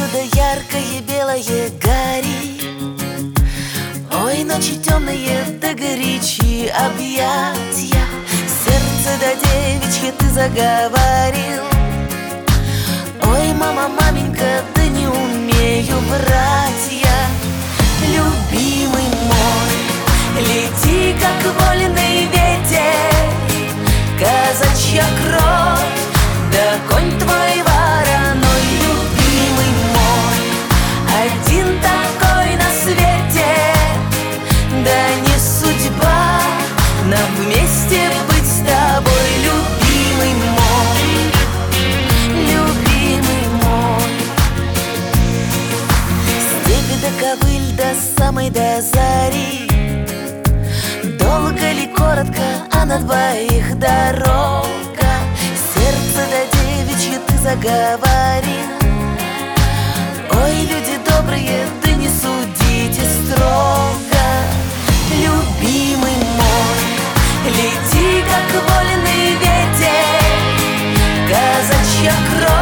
да яркое белое горит. Ой, ночи темные, да горячие объятья. Сердце да девичье ты заговорил. Ой, мама, маменька, да не умею врать я. Любимый мой, лети, как вольный ветер, казачья кровь, да конь твой вороной. Любимый мой, один такой на свете, да не судьба нам вместе быть с тобой. Любимый мой, любимый мой. Степь да ковыль до самой до зари, долго ли, коротко, а на двоих дорога. Сердце да девичье ты заговорил. Ой, люди добрые, да не судите строго. Любимый мой, лети, как вольный ветер, казачья кровь,